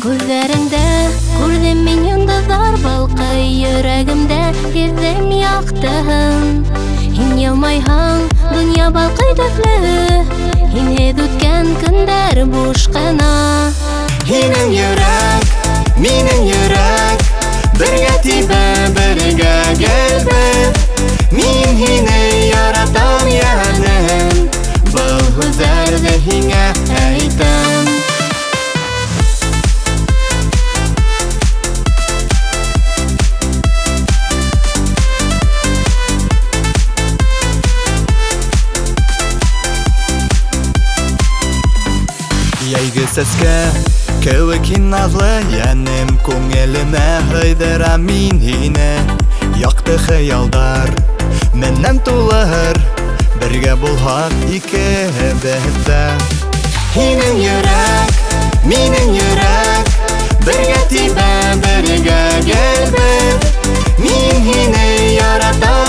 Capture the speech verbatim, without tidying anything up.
Күзләреңдә күрдем мин йондызлар балкый, йөрәгемдә һиздем яктыгын. Һин елмайһың, дөнья балкый төсле, һинһез үткән көндәр буш кына. Һинең йөрәк, минең йөрәк, бергә тибә, бергә гелбез. Мин һине яратам, янем, был һүзләрне һиңа әйтәм. Яйгы сәскә кеүек һин назлы, янем, күңелемә һыйдырам мин һине. Якты хыялдар меннән тулыр, бергә булһак икебез дә. Һинең йөрәк, минең йөрәк, бергә тибә, бергә гелбез. Мин һине яратам.